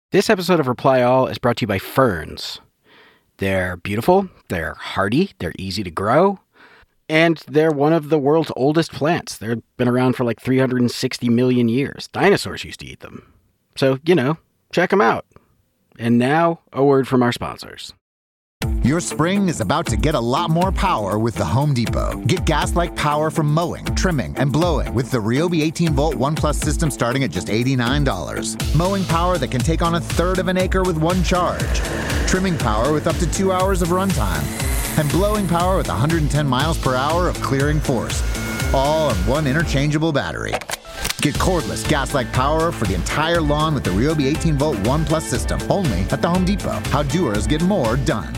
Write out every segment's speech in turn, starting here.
This episode of Reply All is brought to you by ferns. They're beautiful, they're hardy, they're easy to grow, and they're one of the world's oldest plants. They've been around for like 360 million years. Dinosaurs used to eat them. So, check them out. And now, a word from our sponsors. Your spring is about to get a lot more power with the Home Depot. Get gas-like power from mowing, trimming, and blowing with the Ryobi 18-volt ONE+ system starting at just $89. Mowing power that can take on a third of an acre with one charge. Trimming power with up to 2 hours of runtime. And blowing power with 110 miles per hour of clearing force. All on one interchangeable battery. Get cordless gas-like power for the entire lawn with the Ryobi 18-volt ONE+ system. Only at the Home Depot. How doers get more done.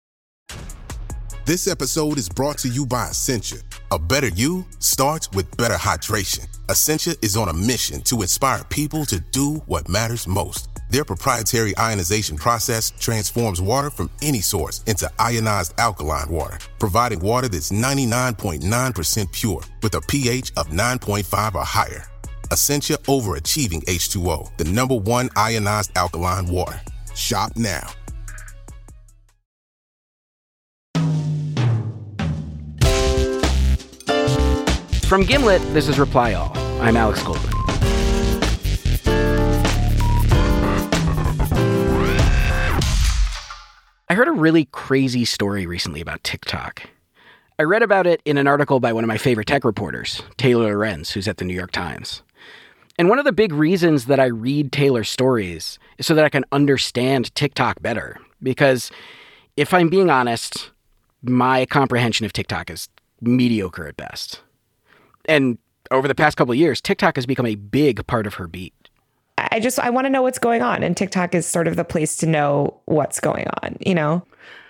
This episode is brought to you by Essentia. A better you starts with better hydration. Essentia is on a mission to inspire people to do what matters most. Their proprietary ionization process transforms water from any source into ionized alkaline water, providing water that's 99.9% pure with a pH of 9.5 or higher. Essentia Overachieving H2O, the #1 ionized alkaline water. Shop now. From Gimlet, this is Reply All. I'm Alex Goldman. I heard a really crazy story recently about TikTok. I read about it in an article by one of my favorite tech reporters, Taylor Lorenz, who's at the New York Times. And one of the big reasons that I read Taylor's stories is so that I can understand TikTok better. Because if I'm being honest, my comprehension of TikTok is mediocre at best. And over the past couple of years, TikTok has become a big part of her beat. I want to know what's going on. And TikTok is sort of the place to know what's going on,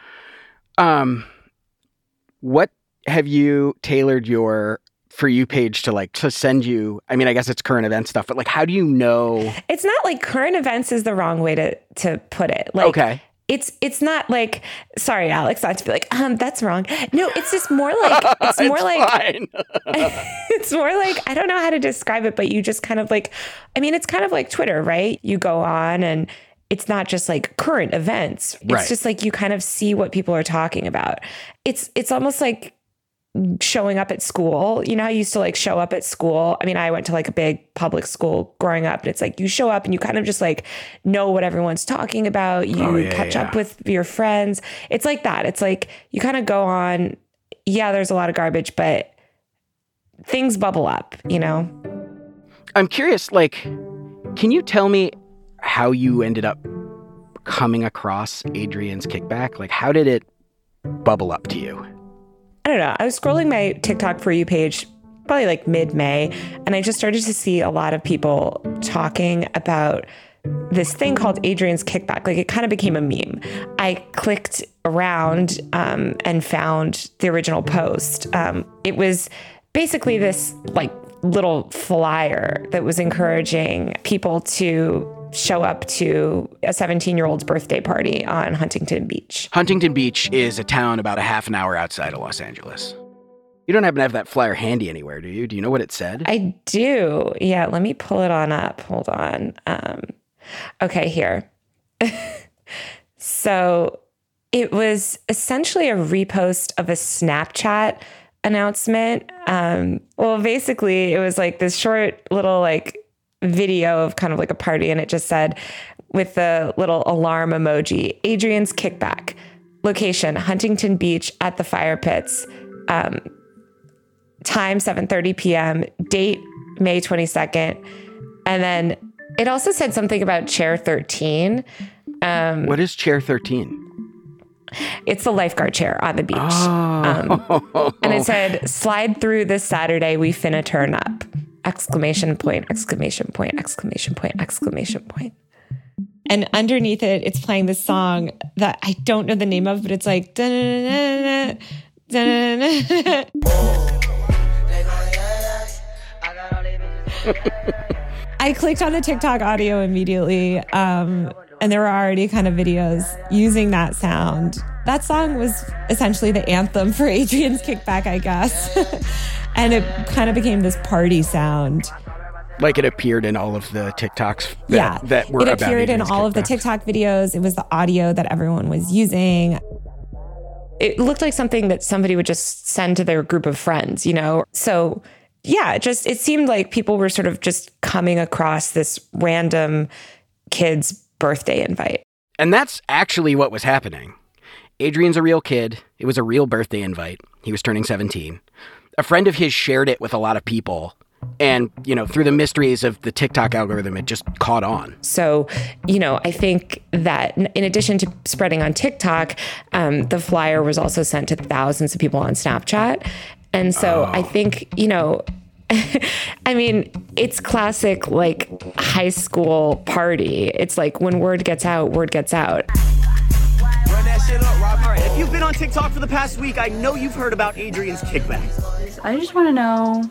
What have you tailored your For You page to send you? I mean, I guess it's current event stuff, but how do you know? It's not like current events is the wrong way to put it. Okay. It's not sorry, Alex, not to be that's wrong. No, it's just more like, it's more fine. It's more like, I don't know how to describe it, but you just kind of it's kind of like Twitter, right? You go on and it's not just current events. It's right. just you kind of see what people are talking about. It's almost like showing up at school. You know how you used to show up at school? I mean, I went to a big public school growing up, and it's you show up and you kind of just know what everyone's talking about. You catch up with your friends. It's like that. It's you kind of go on. Yeah, there's a lot of garbage, but things bubble up, I'm curious, can you tell me how you ended up coming across Adrian's Kickback? How did it bubble up to you? I don't know. I was scrolling my TikTok For You page probably mid-May, and I just started to see a lot of people talking about this thing called Adrian's Kickback. It kind of became a meme. I clicked around and found the original post. It was basically this little flyer that was encouraging people to show up to a 17-year-old's birthday party on Huntington Beach. Huntington Beach is a town about a half an hour outside of Los Angeles. You don't happen to have that flyer handy anywhere, do you? Do you know what it said? I do. Yeah, let me pull it on up. Hold on. Okay, here. So it was essentially a repost of a Snapchat announcement. Well, basically, it was this short little video of kind of a party, and it just said with the little alarm emoji, Adrian's Kickback, location Huntington Beach at the fire pits, time 7:30 p.m., date May 22nd, and then it also said something about Chair 13. What is Chair 13? It's the lifeguard chair on the beach. Oh. And it said, slide through this Saturday, we finna turn up. Exclamation point, exclamation point, exclamation point, exclamation point. And underneath it, it's playing this song that I don't know the name of, but it's da-na-na-na-na, da-na-na-na-na. I clicked on the TikTok audio immediately, and there were already kind of videos using that sound. That song was essentially the anthem for Adrian's Kickback, I guess. And it kind of became this party sound. Like it appeared in all of the TikToks that were it about appeared in Adrian's all of the kickback. TikTok videos. It was the audio that everyone was using. It looked like something that somebody would just send to their group of friends, you know? So yeah, it seemed like people were sort of just coming across this random kid's birthday invite. And that's actually what was happening. Adrian's a real kid. It was a real birthday invite. He was turning 17. A friend of his shared it with a lot of people. And, you know, through the mysteries of the TikTok algorithm, it just caught on. So, you know, I think that in addition to spreading on TikTok, the flyer was also sent to thousands of people on Snapchat. And so I think, you know, I mean, it's classic, like, high school party. It's like when word gets out, word gets out. Run that shit up, Rob. All right, if you've been on TikTok for the past week, I know you've heard about Adrian's kickback. I just want to know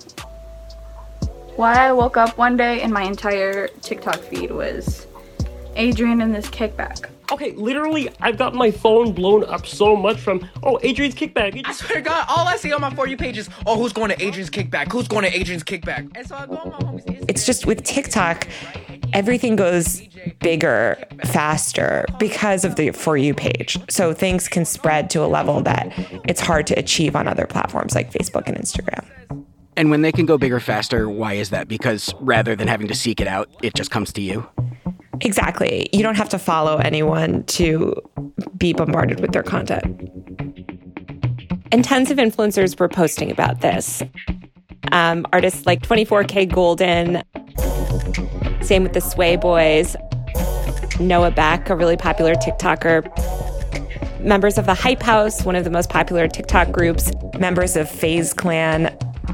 why I woke up one day and my entire TikTok feed was Adrian and this kickback. Okay, literally, I've got my phone blown up so much from, Adrian's kickback. I swear to God, all I see on my For You page is, who's going to Adrian's kickback? Who's going to Adrian's kickback? And so I go on my homie's Instagram. It's just with TikTok, everything goes bigger, faster because of the For You page. So things can spread to a level that it's hard to achieve on other platforms like Facebook and Instagram. And when they can go bigger, faster, why is that? Because rather than having to seek it out, it just comes to you? Exactly. You don't have to follow anyone to be bombarded with their content. And tons of influencers were posting about this. Artists like 24K Golden, same with the Sway Boys, Noah Beck, a really popular TikToker, members of the Hype House, one of the most popular TikTok groups, members of FaZe Clan.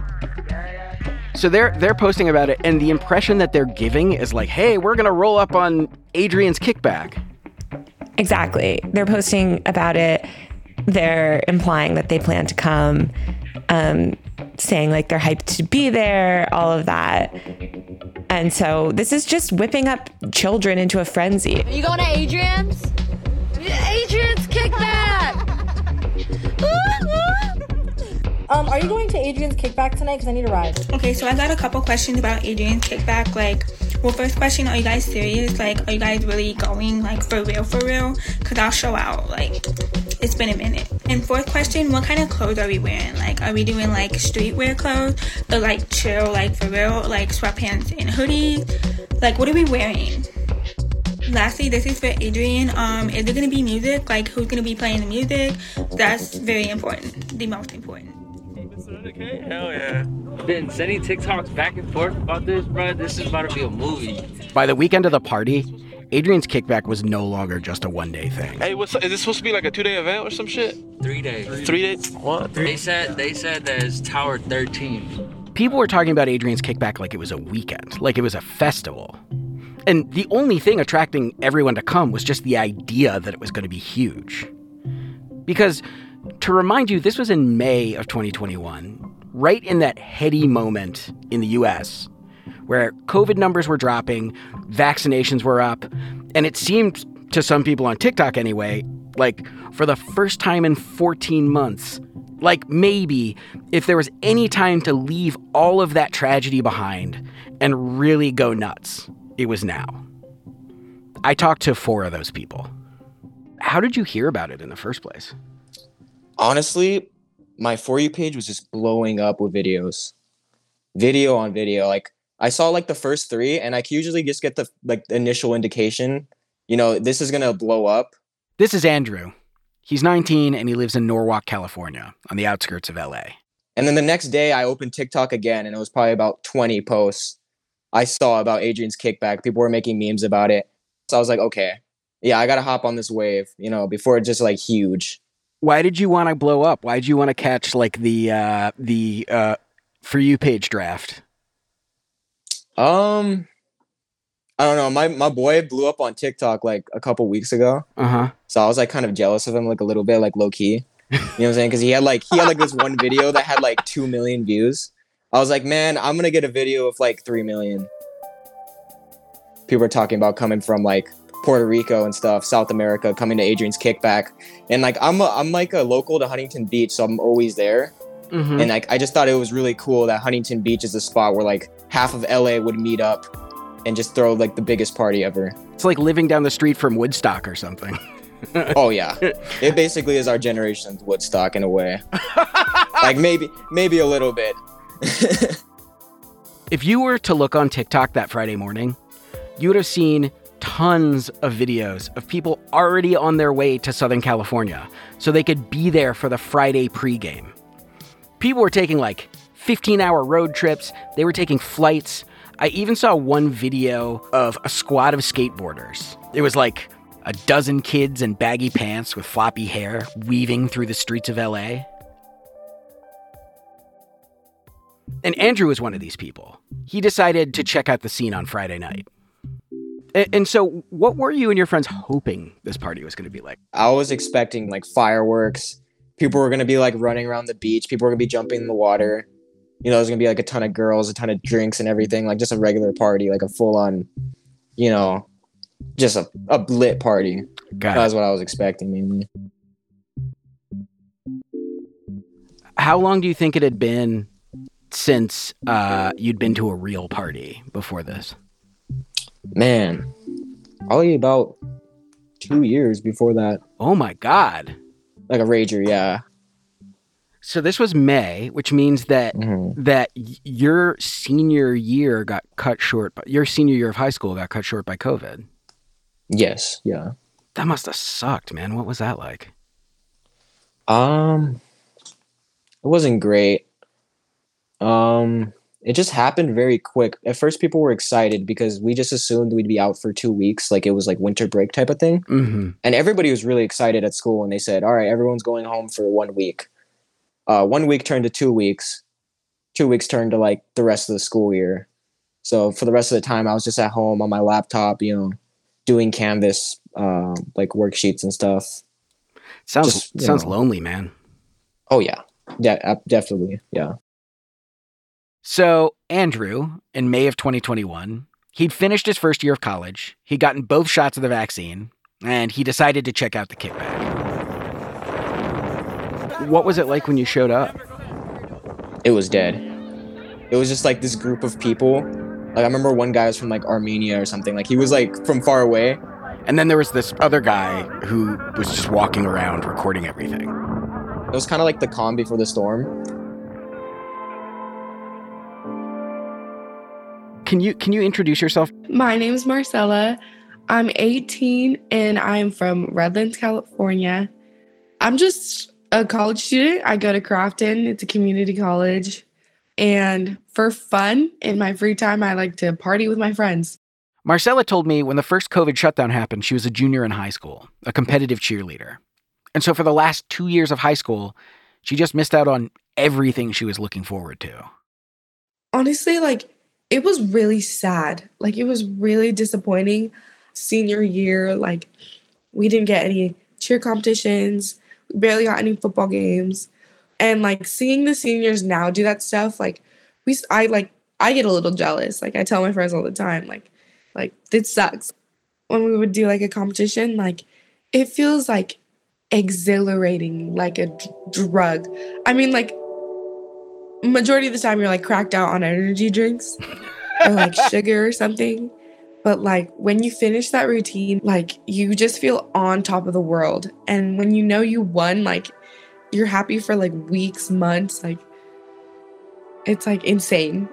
So they're posting about it, and the impression that they're giving is like, hey, we're going to roll up on Adrian's kickback. Exactly. They're posting about it. They're implying that they plan to come, saying like they're hyped to be there, all of that. And so this is just whipping up children into a frenzy. Are you going to Adrian's? Adrian's kickback! Are you going to Adrian's kickback tonight? Because I need a ride. Okay, so I got a couple questions about Adrian's kickback. Like, well, first question, are you guys serious? Like, are you guys really going, like, for real? Because I'll show out. Like, it's been a minute. And fourth question, what kind of clothes are we wearing? Like, are we doing, like, streetwear clothes? Or, like, chill, like, for real? Like, sweatpants and hoodies? Like, what are we wearing? Lastly, this is for Adrian. Is there going to be music? Like, who's going to be playing the music? That's very important. The most important. Okay, hell yeah. Been sending TikToks back and forth about this, bro. This is about to be a movie. By the weekend of the party, Adrian's kickback was no longer just a one-day thing. Hey, is this supposed to be like a 2-day event or some shit? 3 days. 3 days? What? They said that it's Tower 13. People were talking about Adrian's kickback like it was a weekend, like it was a festival. And the only thing attracting everyone to come was just the idea that it was going to be huge. Because, to remind you, this was in May of 2021, right in that heady moment in the US, where COVID numbers were dropping, vaccinations were up, and it seemed, to some people on TikTok anyway, like for the first time in 14 months, like maybe if there was any time to leave all of that tragedy behind and really go nuts, it was now. I talked to 4 of those people. How did you hear about it in the first place? Honestly, my For You page was just blowing up with videos. Video on video. Like, I saw like the first 3, and I can usually just get the initial indication, you know, this is gonna blow up. This is Andrew. He's 19 and he lives in Norwalk, California, on the outskirts of LA. And then the next day I opened TikTok again, and it was probably about 20 posts I saw about Adrian's kickback. People were making memes about it. So I was like, okay, yeah, I gotta hop on this wave, you know, before it's just like huge. Why did you want to blow up? Why did you want to catch like the For You page draft? I don't know. My boy blew up on TikTok like a couple weeks ago. So I was like kind of jealous of him, like a little bit, like low key. You know what I'm saying? Because he had like this one video that had like 2 million views. I was like, man, I'm gonna get a video of like 3 million. People are talking about coming from like Puerto Rico and stuff, South America, coming to Adrian's kickback, and like I'm like a local to Huntington Beach, so I'm always there. And like I just thought it was really cool that Huntington Beach is a spot where like half of LA would meet up and just throw like the biggest party ever. It's like living down the street from Woodstock or something. Oh yeah, it basically is our generation's Woodstock in a way. Like maybe a little bit. If you were to look on TikTok that Friday morning, you would have seen tons of videos of people already on their way to Southern California so they could be there for the Friday pregame. People were taking like 15-hour road trips. They were taking flights. I even saw one video of a squad of skateboarders. It was like a dozen kids in baggy pants with floppy hair weaving through the streets of LA. And Andrew was one of these people. He decided to check out the scene on Friday night. And so what were you and your friends hoping this party was going to be like? I was expecting like fireworks. People were going to be like running around the beach. People were going to be jumping in the water. You know, there's going to be like a ton of girls, a ton of drinks and everything. Like just a regular party, like a full on, you know, just a lit party. That's what I was expecting mainly. How long do you think it had been since you'd been to a real party before this? Man, probably about 2 years before that. Oh my God. Like a rager, yeah. So this was May, which means that that your senior year got cut short. Your senior year of high school got cut short by COVID. Yes, yeah. That must have sucked, man. What was that like? It wasn't great. It just happened very quick. At first, people were excited because we just assumed we'd be out for 2 weeks, like it was like winter break type of thing. Mm-hmm. And everybody was really excited at school, and they said, "All right, everyone's going home for 1 week." 1 week turned to 2 weeks. 2 weeks turned to like the rest of the school year. So for the rest of the time, I was just at home on my laptop, you know, doing Canvas, like worksheets and stuff. Sounds lonely, man. Oh yeah, definitely, yeah. So Andrew, in May of 2021, he'd finished his first year of college. He'd gotten both shots of the vaccine, and he decided to check out the kickback. What was it like when you showed up? It was dead. It was just like this group of people. Like I remember one guy was from like Armenia or something. Like he was like from far away. And then there was this other guy who was just walking around recording everything. It was kind of like the calm before the storm. Can you introduce yourself? My name is Marcella. I'm 18 and I'm from Redlands, California. I'm just a college student. I go to Crofton. It's a community college. And for fun, in my free time, I like to party with my friends. Marcella told me when the first COVID shutdown happened, she was a junior in high school, a competitive cheerleader. And so for the last 2 years of high school, she just missed out on everything she was looking forward to. Honestly, like, it was really sad. Like, it was really disappointing. Senior year, like, we didn't get any cheer competitions. We barely got any football games. And, like, seeing the seniors now do that stuff, like, I get a little jealous. Like, I tell my friends all the time, like, this sucks. When we would do, like, a competition, like, it feels, like, exhilarating, like a drug. I mean, like, majority of the time you're, like, cracked out on energy drinks or, like, sugar or something. But, like, when you finish that routine, like, you just feel on top of the world. And when you know you won, like, you're happy for, like, weeks, months. Like, it's, like, insane.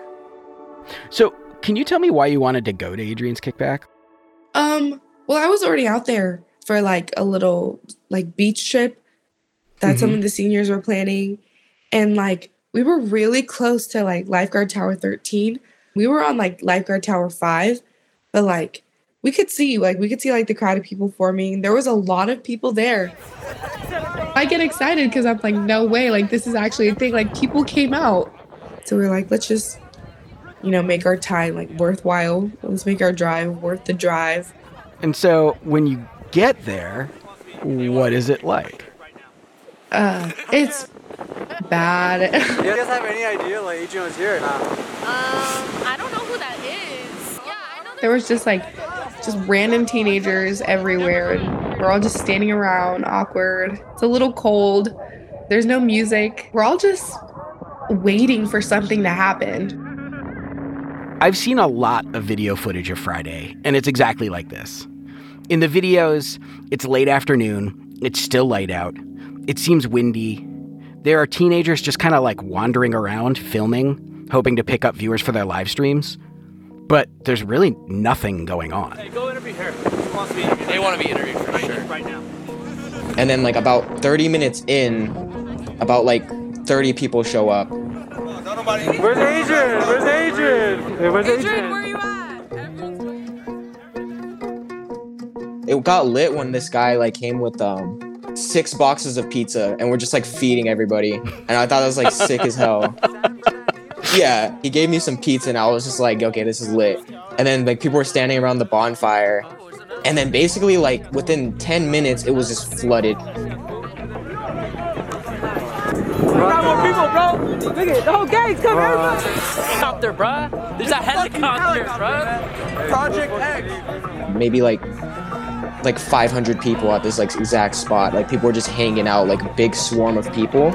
So, can you tell me why you wanted to go to Adrian's Kickback? Well, I was already out there for, like, a little, like, beach trip that some of the seniors were planning. And, like, we were really close to, like, Lifeguard Tower 13. We were on, like, Lifeguard Tower 5. But, like, we could see, like, the crowd of people forming. There was a lot of people there. I get excited because I'm like, no way. Like, this is actually a thing. Like, people came out. So we're like, let's just, you know, make our time, like, worthwhile. Let's make our drive worth the drive. And so when you get there, what is it like? It's bad. Do you guys have any idea, like, Adrian was here or not? I don't know who that is. Yeah, I know. There was just random teenagers everywhere, and we're all just standing around, awkward. It's a little cold. There's no music. We're all just waiting for something to happen. I've seen a lot of video footage of Friday, and it's exactly like this. In the videos, it's late afternoon, it's still light out, it seems windy. There are teenagers just kind of like wandering around, filming, hoping to pick up viewers for their live streams. But there's really nothing going on. Hey, go interview her. She wants to be interviewed. They want to be interviewed for sure. Right now. And then like about 30 minutes in, about like 30 people show up. Where's Adrian? Where's Adrian? Hey, where's Adrian? Where you at? It got lit when this guy like came with 6 boxes of pizza and we're just like feeding everybody. And I thought that was like sick as hell. Yeah, he gave me some pizza and I was just like, okay, this is lit. And then like people were standing around the bonfire. And then basically like within 10 minutes, it was just flooded. We got more people, bro. Look at the whole gang's coming. Helicopter, bro. There's a helicopter, bro. Project X. Maybe like 500 people at this like exact spot. Like people were just hanging out, like a big swarm of people.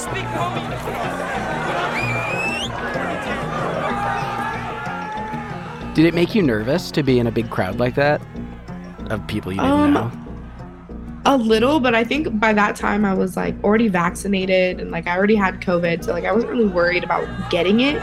Did it make you nervous to be in a big crowd like that of people you didn't know? A little, but I think by that time I was like already vaccinated and like I already had COVID, so like I wasn't really worried about getting it.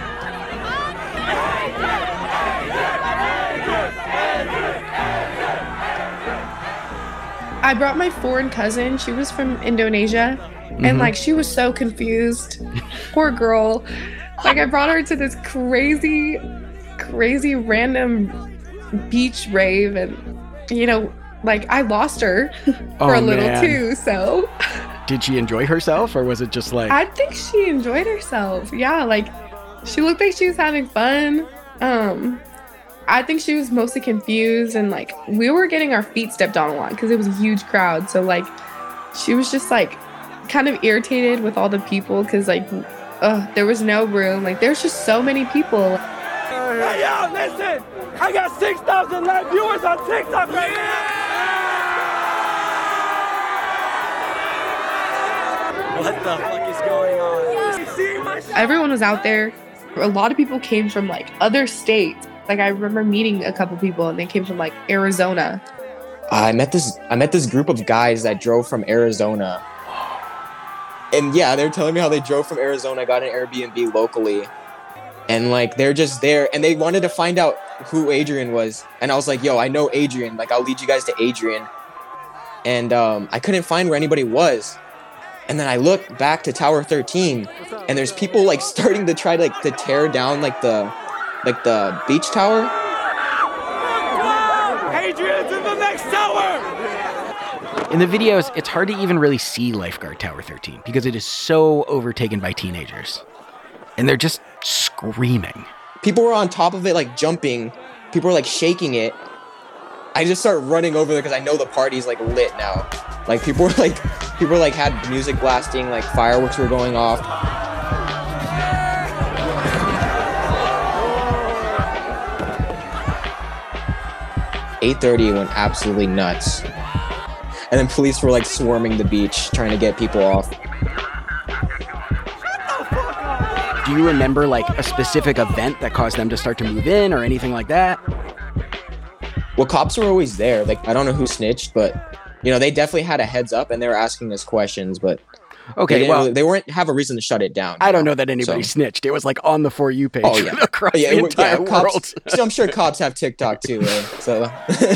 I brought my foreign cousin. She was from Indonesia, and like she was so confused. Poor girl. Like I brought her to this crazy random beach rave, and you know, like I lost her for a little too. So did she enjoy herself, or was it just like? I think she enjoyed herself. Yeah, like she looked like she was having fun. I think she was mostly confused, and like we were getting our feet stepped on a lot because it was a huge crowd. So like she was just like kind of irritated with all the people because like there was no room. Like there's just so many people. Hey, yo, listen! I got 6,000 live viewers on TikTok right now! What the fuck is going on? Everyone was out there. A lot of people came from like other states. Like I remember meeting a couple people and they came from like Arizona. I met this group of guys that drove from Arizona. And yeah, they're telling me how they drove from Arizona, got an Airbnb locally. And like they're just there and they wanted to find out who Adrian was. And I was like, yo, I know Adrian. Like I'll lead you guys to Adrian. And I couldn't find where anybody was. And then I look back to Tower 13 and there's people like starting to try to tear down like the beach tower. Adrian's in the next tower! In the videos, it's hard to even really see Lifeguard Tower 13 because it is so overtaken by teenagers. And they're just screaming. People were on top of it, like jumping. People were like shaking it. I just start running over there because I know the party's like lit now. Like people had music blasting, like fireworks were going off. "8:30 went absolutely nuts. And then police were like swarming the beach, trying to get people off. Do you remember like a specific event that caused them to start to move in or anything like that? Well, cops were always there. Like, I don't know who snitched, but, you know, they definitely had a heads up and they were asking us questions, but okay, they weren't have a reason to shut it down. I don't know that anybody snitched. It was like on the For You page across the entire world. So I'm sure cops have TikTok too, right? So.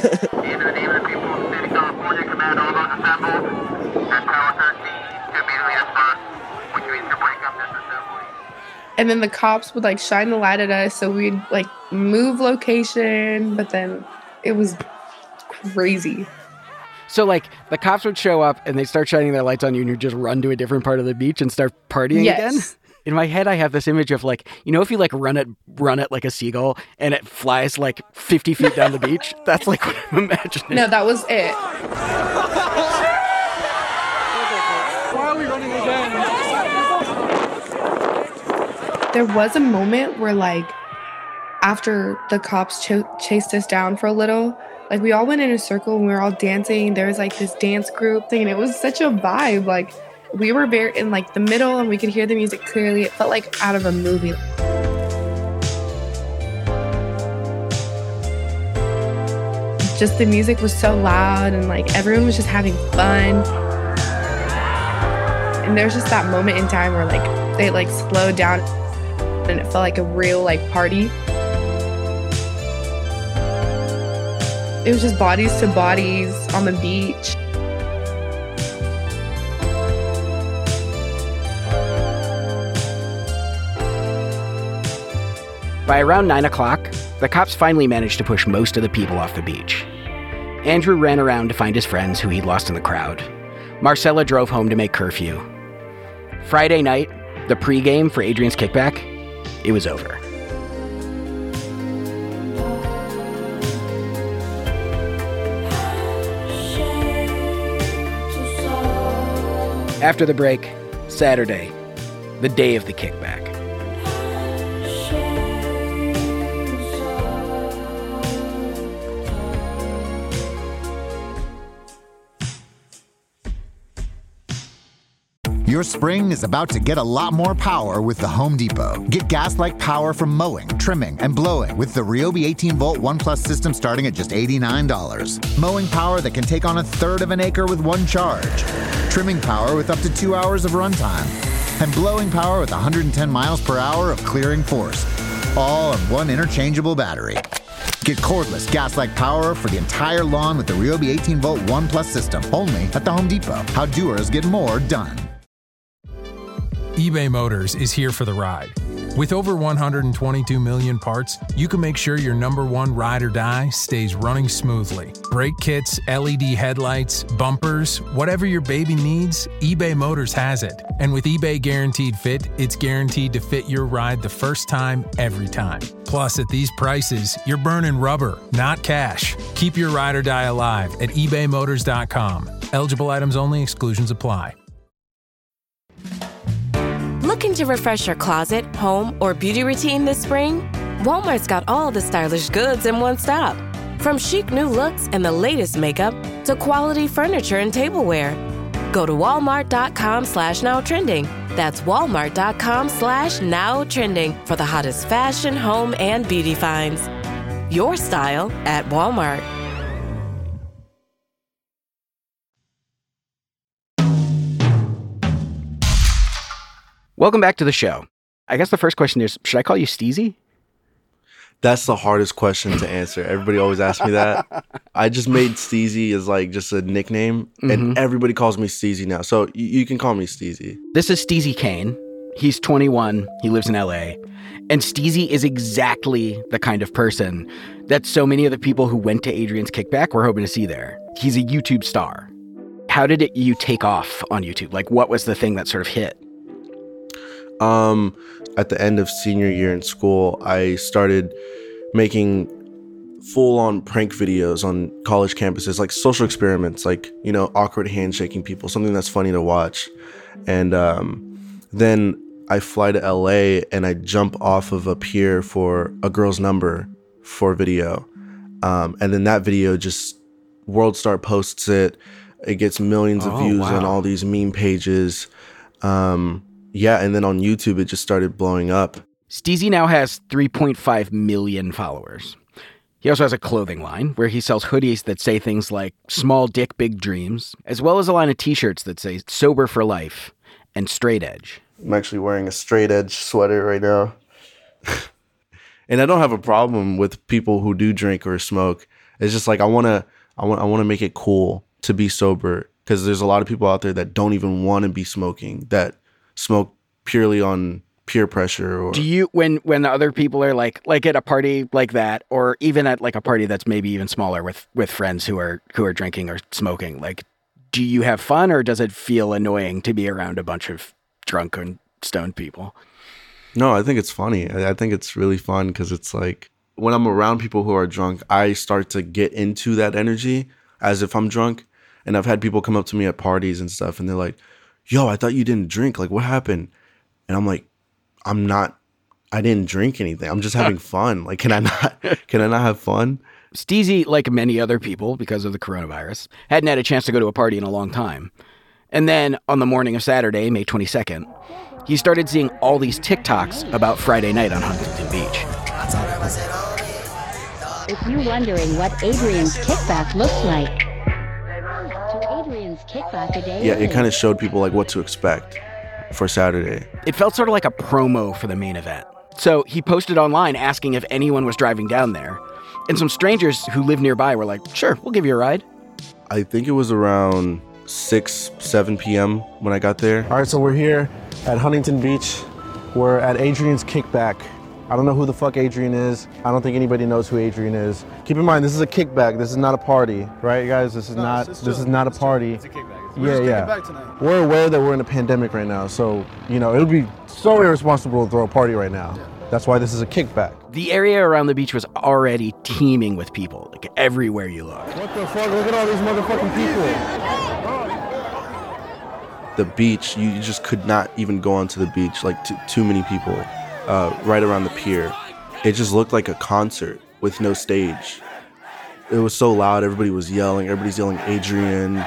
And then the cops would like shine the light at us, so we'd like move location, but then it was crazy. So like the cops would show up and they start shining their lights on you and you just run to a different part of the beach and start partying again? In my head, I have this image of like, you know, if you like run it like a seagull and it flies like 50 feet down the beach, that's like what I'm imagining. No, that was it. Why are we running again? There was a moment where like after the cops chased us down for a little, like we all went in a circle and we were all dancing. There was like this dance group thing and it was such a vibe. Like we were very in like the middle and we could hear the music clearly. It felt like out of a movie. Just the music was so loud and like everyone was just having fun. And there's just that moment in time where like they like slowed down and it felt like a real like party. It was just bodies to bodies on the beach. By around 9 o'clock, the cops finally managed to push most of the people off the beach. Andrew ran around to find his friends who he'd lost in the crowd. Marcella drove home to make curfew. Friday night, the pregame for Adrian's Kickback, it was over. After the break, Saturday, the day of the kickback. Your spring is about to get a lot more power with the Home Depot. Get gas-like power from mowing, trimming, and blowing with the Ryobi 18-volt ONE+ system starting at just $89. Mowing power that can take on a third of an acre with one charge. Trimming power with up to 2 hours of runtime. And blowing power with 110 miles per hour of clearing force. All on one interchangeable battery. Get cordless gas-like power for the entire lawn with the Ryobi 18-volt ONE+ system. Only at the Home Depot. How doers get more done. eBay Motors is here for the ride. With over 122 million parts, you can make sure your number one ride or die stays running smoothly. Brake kits, LED headlights, bumpers, whatever your baby needs, eBay Motors has it. And with eBay Guaranteed Fit, it's guaranteed to fit your ride the first time, every time. Plus, at these prices, you're burning rubber, not cash. Keep your ride or die alive at ebaymotors.com. Eligible items only, exclusions apply. Looking to refresh your closet, home, or beauty routine this spring? Walmart's got all the stylish goods in one stop. From chic new looks and the latest makeup to quality furniture and tableware. Go to walmart.com/nowtrending. That's walmart.com/nowtrending for the hottest fashion, home, and beauty finds. Your style at Walmart. Welcome back to the show. I guess the first question is, should I call you Steezy? That's the hardest question to answer. Everybody always asks me that. I just made Steezy as like just a nickname, and everybody calls me Steezy now. So you can call me Steezy. This is Steezy Kane. He's 21. He lives in LA. And Steezy is exactly the kind of person that so many of the people who went to Adrian's Kickback were hoping to see there. He's a YouTube star. How did you take off on YouTube? Like, what was the thing that sort of hit? At the end of senior year in school, I started making full-on prank videos on college campuses, like social experiments, like, you know, awkward handshaking people, something that's funny to watch. And then I fly to LA and I jump off of a pier for a girl's number for video. And then that video just, WorldStar posts it. It gets millions of views on all these meme pages. Yeah, and then on YouTube, it just started blowing up. Steezy now has 3.5 million followers. He also has a clothing line where he sells hoodies that say things like small dick, big dreams, as well as a line of t-shirts that say sober for life and straight edge. I'm actually wearing a straight edge sweater right now. And I don't have a problem with people who do drink or smoke. It's just like I want to make it cool to be sober, because there's a lot of people out there that don't even want to be smoking, that smoke purely on peer pressure. Or do you, when other people are like at a party like that, or even at like a party that's maybe even smaller with friends who are drinking or smoking, like, do you have fun, or does it feel annoying to be around a bunch of drunk and stoned people? No, I think it's funny. I think it's really fun, because it's like when I'm around people who are drunk, I start to get into that energy as if I'm drunk. And I've had people come up to me at parties and stuff, and they're like, yo, I thought you didn't drink. Like, what happened? And I'm like, I didn't drink anything. I'm just having fun. Like, can I not have fun? Steezy, like many other people, because of the coronavirus, hadn't had a chance to go to a party in a long time. And then on the morning of Saturday, May 22nd, he started seeing all these TikToks about Friday night on Huntington Beach. If you're wondering what Adrian's Kickback looks like, to Adrian's Kickback a day. Yeah, it kind of showed people like what to expect for Saturday. It felt sort of like a promo for the main event. So he posted online asking if anyone was driving down there. And some strangers who live nearby were like, sure, we'll give you a ride. I think it was around 6, 7 p.m. when I got there. All right, so we're here at Huntington Beach. We're at Adrian's Kickback. I don't know who the fuck Adrian is. I don't think anybody knows who Adrian is. Keep in mind, this is a kickback. This is not a party, right, guys? This is not a party. It's a kickback. We're just kicking back tonight. We're aware that we're in a pandemic right now, so it would be so irresponsible to throw a party right now. Yeah. That's why this is a kickback. The area around the beach was already teeming with people, like everywhere you look. What the fuck? Look at all these motherfucking people. The beach, you just could not even go onto the beach, like too many people right around the pier. It just looked like a concert with no stage. It was so loud, everybody was yelling, everybody's yelling Adrian.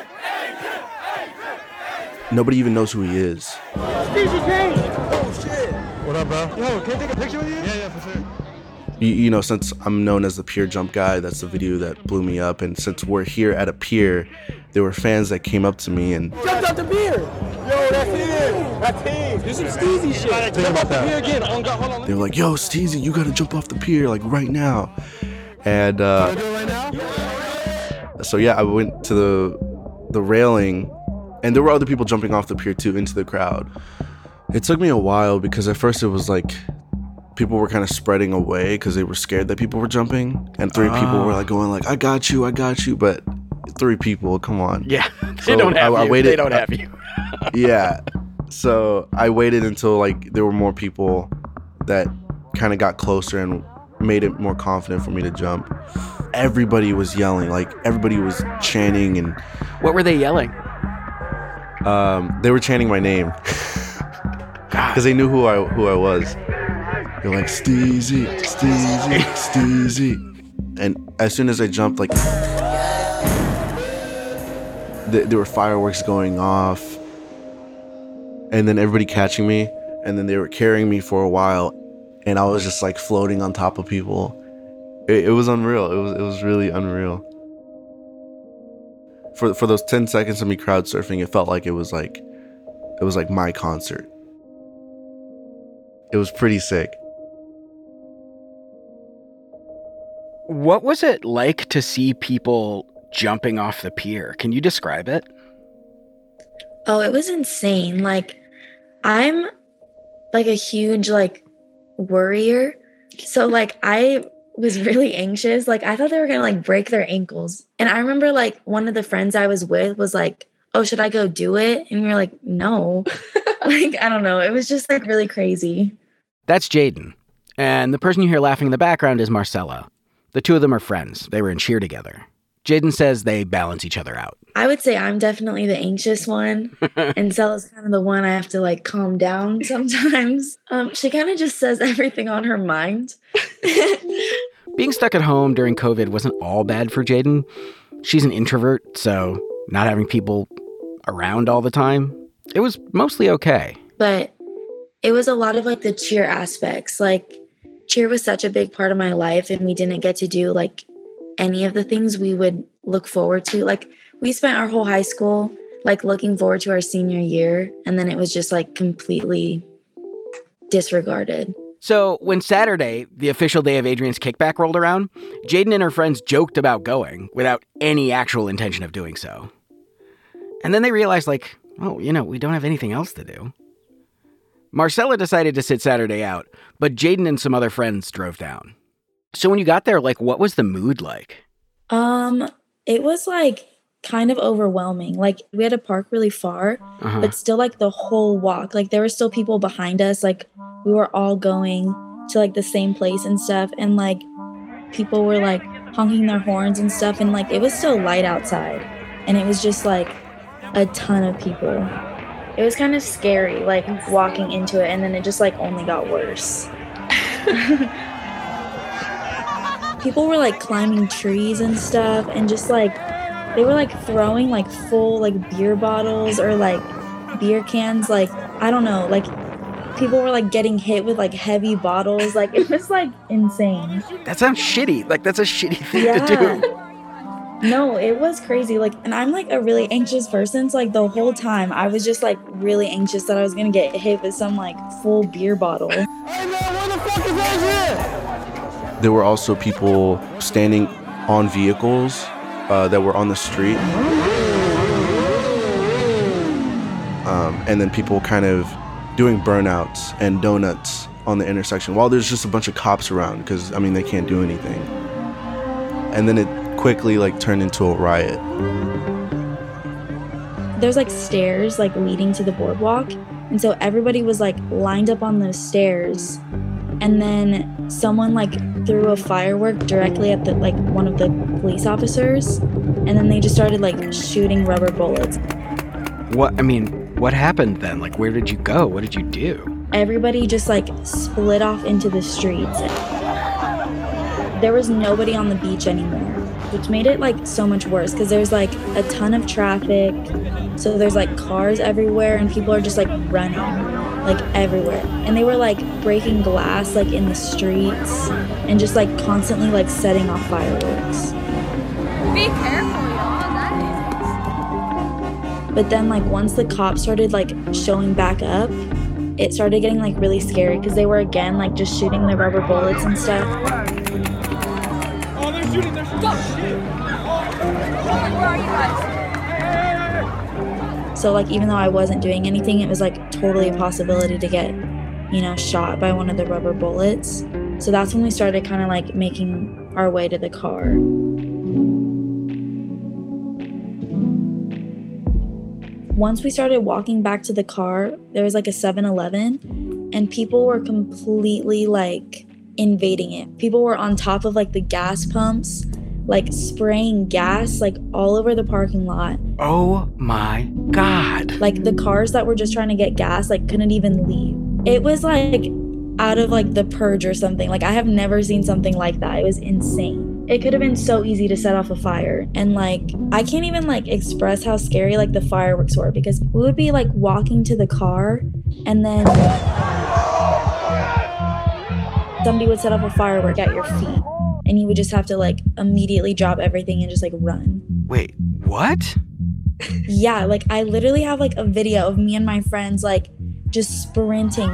Nobody even knows who he is. Oh, shit. What up, bro? Yo, can I take a picture with you? Yeah, for sure. You know, since I'm known as the pier jump guy, that's the video that blew me up. And since we're here at a pier, there were fans that came up to me and jumped off the pier. Yo, that's him. That's him. This is Steezy shit. Jump off the pier again. Hold on. They were like, yo, Steezy, you gotta jump off the pier, like right now. And Can I do it right now? So yeah, I went to the railing, and there were other people jumping off the pier too into the crowd. It took me a while because at first it was like people were kind of spreading away because they were scared that people were jumping, and 3 people were like going like, I got you, but 3 people, come on. Yeah, they don't have you. Waited, they don't have you. Yeah, so I waited until like there were more people that kind of got closer and made it more confident for me to jump. Everybody was yelling, like everybody was chanting. And what were they yelling? They were chanting my name because they knew who I was. They're like, Steezy, Steezy, Steezy. And as soon as I jumped, like there were fireworks going off, and then everybody catching me, and then they were carrying me for a while, and I was just like floating on top of people. It was unreal. It was really unreal. For those 10 seconds of me crowd surfing, it felt like it was like my concert. It was pretty sick. What was it like to see people jumping off the pier? Can you describe it? Oh, it was insane. Like, I'm like a huge like worrier. So like I was really anxious. Like I thought they were gonna like break their ankles. And I remember like one of the friends I was with was like, oh, should I go do it? And we were like, no. Like, I don't know. It was just like really crazy. That's Jaden. And the person you hear laughing in the background is Marcella. The two of them are friends. They were in cheer together. Jaden says they balance each other out. I would say I'm definitely the anxious one. And Cella's kind of the one I have to like calm down sometimes. She kind of just says everything on her mind. Being stuck at home during COVID wasn't all bad for Jaden. She's an introvert, so not having people around all the time, it was mostly okay. But it was a lot of like the cheer aspects. Like cheer was such a big part of my life, and we didn't get to do like any of the things we would look forward to. Like we spent our whole high school like looking forward to our senior year, and then it was just like completely disregarded. So when Saturday, the official day of Adrian's Kickback, rolled around, Jaden and her friends joked about going without any actual intention of doing so. And then they realized, like, oh, we don't have anything else to do. Marcella decided to sit Saturday out, but Jaden and some other friends drove down. So when you got there, like, what was the mood like? It was like kind of overwhelming. Like we had to park really far, but still like the whole walk, like there were still people behind us. Like we were all going to like the same place and stuff. And like people were like honking their horns and stuff. And like it was still light outside, and it was just like a ton of people. It was kind of scary, like walking into it, and then it just like only got worse. People were like climbing trees and stuff, and just like they were like throwing like full like beer bottles or like beer cans, like I don't know, like People were like getting hit with like heavy bottles. Like it was like insane. That sounds shitty. Like that's a shitty thing to do. No, it was crazy. Like, and I'm like a really anxious person. So like the whole time I was just like really anxious that I was gonna get hit with some like full beer bottle. Hey man, where the fuck is Adrian? There were also people standing on vehicles that were on the street. And then people kind of doing burnouts and donuts on the intersection while there's just a bunch of cops around because, I mean, they can't do anything. And then it quickly, like, turned into a riot. There's, like, stairs, like, leading to the boardwalk. And so everybody was, like, lined up on those stairs. And then someone, like, threw a firework directly at, like, one of the police officers. And then they just started, like, shooting rubber bullets. What happened then? Like, where did you go? What did you do? Everybody just like split off into the streets. There was nobody on the beach anymore, which made it like so much worse because there's like a ton of traffic. So there's like cars everywhere and people are just like running like everywhere. And they were like breaking glass like in the streets and just like constantly like setting off fireworks. Be careful, y'all. But then like once the cops started like showing back up, it started getting like really scary because they were again like just shooting the rubber bullets and stuff. Oh, they're shooting, they're shooting. Where are you guys? So like even though I wasn't doing anything, it was like totally a possibility to get, you know, shot by one of the rubber bullets. So that's when we started kind of like making our way to the car. Once we started walking back to the car, there was like a 7-Eleven and people were completely like invading it. People were on top of like the gas pumps, like spraying gas like all over the parking lot. Oh my God. Like the cars that were just trying to get gas like couldn't even leave. It was like out of like The Purge or something. Like I have never seen something like that. It was insane. It could have been so easy to set off a fire. And like, I can't even like express how scary like the fireworks were because we would be like walking to the car and then somebody would set off a firework at your feet and you would just have to like immediately drop everything and just like run. Wait, what? Yeah, like I literally have like a video of me and my friends like just sprinting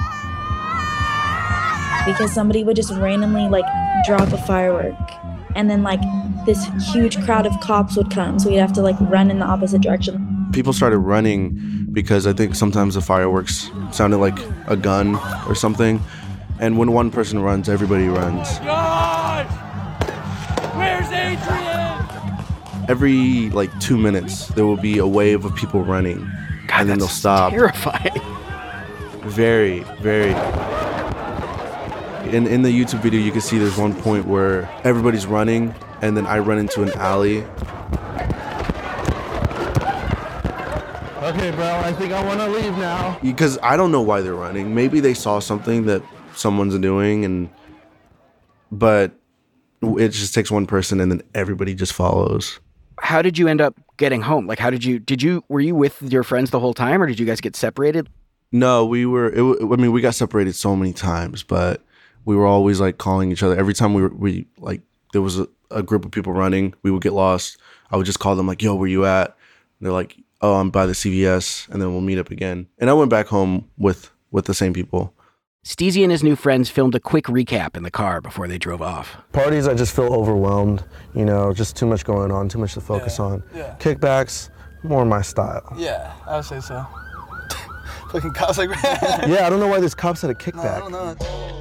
because somebody would just randomly like drop a firework. And then like this huge crowd of cops would come. So we'd have to like run in the opposite direction. People started running because I think sometimes the fireworks sounded like a gun or something. And when one person runs, everybody runs. God! Where's Adrian? Every like 2 minutes, there will be a wave of people running. God, and then they'll stop. Terrifying. Very, very. In the YouTube video, you can see there's one point where everybody's running, and then I run into an alley. Okay, bro, I think I want to leave now. Because I don't know why they're running. Maybe they saw something that someone's doing, but it just takes one person, and then everybody just follows. How did you end up getting home? Like, were you with your friends the whole time, or did you guys get separated? No, we got separated so many times, but we were always like calling each other. Every time we like there was a group of people running, we would get lost. I would just call them like, "Yo, where you at?" And they're like, "Oh, I'm by the CVS," and then we'll meet up again. And I went back home with the same people. Steezy and his new friends filmed a quick recap in the car before they drove off. Parties, I just feel overwhelmed. You know, just too much going on, too much to focus on. Yeah. Kickbacks, more my style. Yeah, I would say so. Fucking cops like Yeah, I don't know why there's cops at a kickback. No, I don't know.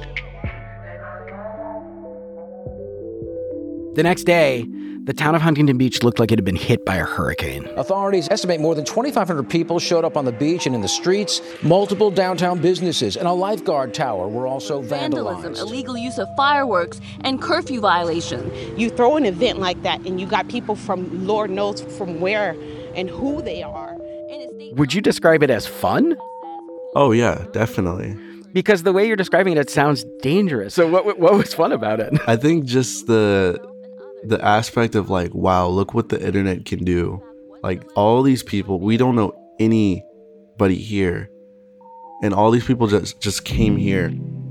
The next day, the town of Huntington Beach looked like it had been hit by a hurricane. Authorities estimate more than 2,500 people showed up on the beach and in the streets. Multiple downtown businesses and a lifeguard tower were also vandalized. Vandalism, illegal use of fireworks, and curfew violation. You throw an event like that and you got people from Lord knows from where and who they are. Would you describe it as fun? Oh, yeah, definitely. Because the way you're describing it sounds dangerous. So what was fun about it? I think just the aspect of like, wow, look what the internet can do. Like all these people, we don't know anybody here. And all these people just came here.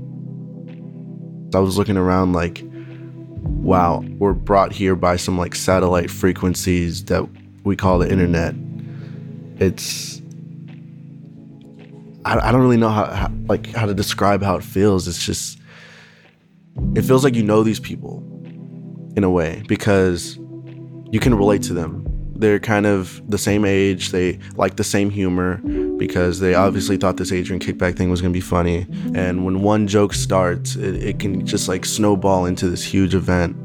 I was looking around like, wow, we're brought here by some like satellite frequencies that we call the internet. It's, I don't really know how to describe how it feels. It's just, it feels like you know these people in a way because you can relate to them. They're kind of the same age. They like the same humor because they obviously thought this Adrian Kickback thing was going to be funny. And when one joke starts, it can just like snowball into this huge event.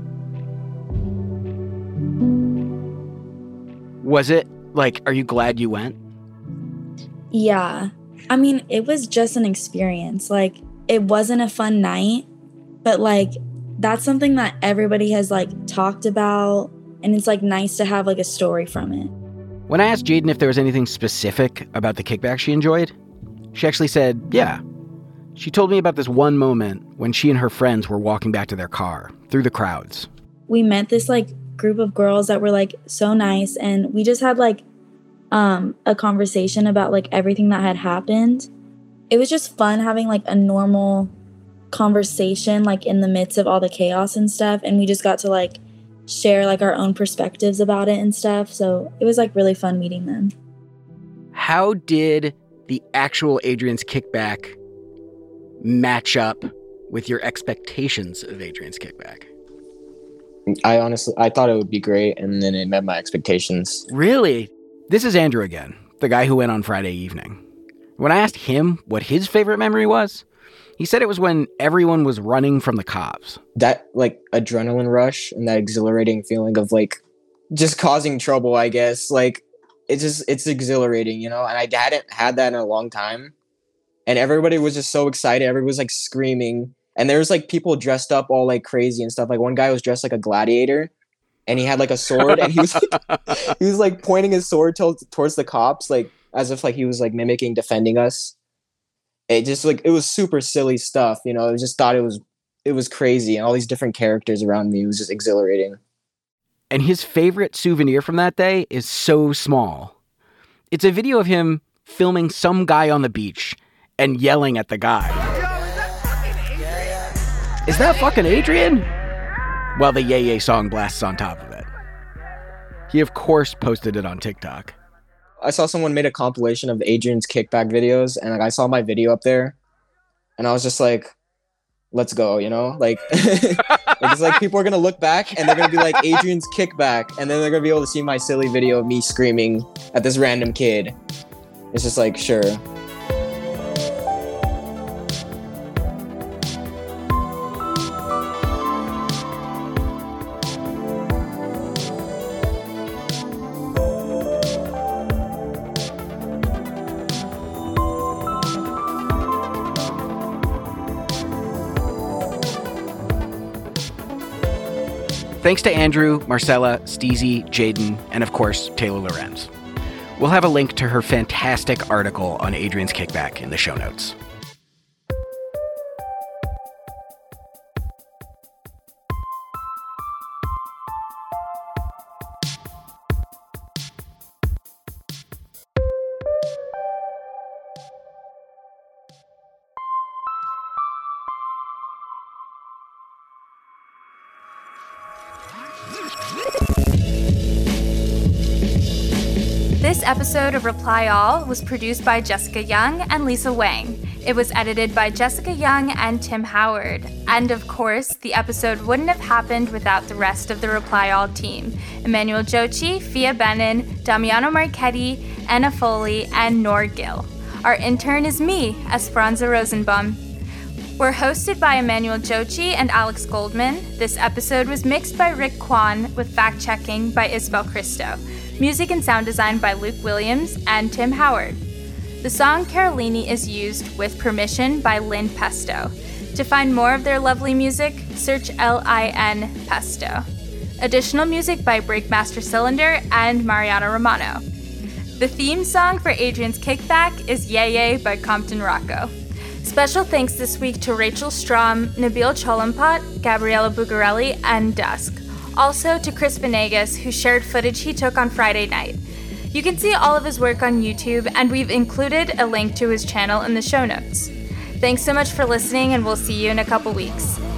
Was it like, are you glad you went? Yeah. I mean, it was just an experience. Like, it wasn't a fun night, but like, that's something that everybody has like talked about. And it's like nice to have like a story from it. When I asked Jaden if there was anything specific about the kickback she enjoyed, she actually said, yeah. She told me about this one moment when she and her friends were walking back to their car through the crowds. We met this like group of girls that were like so nice, and we just had like a conversation about like everything that had happened. It was just fun having like a normal conversation like in the midst of all the chaos and stuff, and we just got to like share like our own perspectives about it and stuff. So it was like really fun meeting them. How did the actual Adrian's Kickback match up with your expectations of Adrian's Kickback? I thought it would be great, and then it met my expectations. Really? This is Andrew again, the guy who went on Friday evening. When I asked him what his favorite memory was, he said it was when everyone was running from the cops. That like adrenaline rush and that exhilarating feeling of like just causing trouble, I guess. Like it's exhilarating, you know? And I hadn't had that in a long time. And everybody was just so excited. Everybody was like screaming. And there was like people dressed up all like crazy and stuff. Like one guy was dressed like a gladiator and he had like a sword and he was like pointing his sword towards the cops, like as if like he was like mimicking defending us. It just like, it was super silly stuff, you know. I just thought it was crazy, and all these different characters around me. It was just exhilarating. And his favorite souvenir from that day is so small. It's a video of him filming some guy on the beach and yelling at the guy. Is that fucking Adrian? While the Yay Yay song blasts on top of it. He of course posted it on TikTok. I saw someone made a compilation of Adrian's Kickback videos, and like I saw my video up there, and I was just like, let's go, you know? Like, it's like people are gonna look back and they're gonna be like, Adrian's Kickback, and then they're gonna be able to see my silly video of me screaming at this random kid. It's just like, sure. Thanks to Andrew, Marcella, Steezy, Jaden, and of course, Taylor Lorenz. We'll have a link to her fantastic article on Adrian's Kickback in the show notes. This episode of Reply All was produced by Jessica Young and Lisa Wang. It was edited by Jessica Young and Tim Howard. And of course, the episode wouldn't have happened without the rest of the Reply All team. Emmanuel Jochi, Fia Benin, Damiano Marchetti, Anna Foley, and Noor Gill. Our intern is me, Esperanza Rosenbaum. We're hosted by Emmanuel Jochi and Alex Goldman. This episode was mixed by Rick Kwan with fact-checking by Isabel Cristo. Music and sound design by Luke Williams and Tim Howard. The song Carolini is used with permission by Lynn Pesto. To find more of their lovely music, search LIN Pesto. Additional music by Breakmaster Cylinder and Mariano Romano. The theme song for Adrian's Kickback is Yay Yay by Compton Rocco. Special thanks this week to Rachel Strom, Nabil Cholampot, Gabriella Bugarelli, and Dusk. Also to Chris Venegas, who shared footage he took on Friday night. You can see all of his work on YouTube, and we've included a link to his channel in the show notes. Thanks so much for listening, and we'll see you in a couple weeks.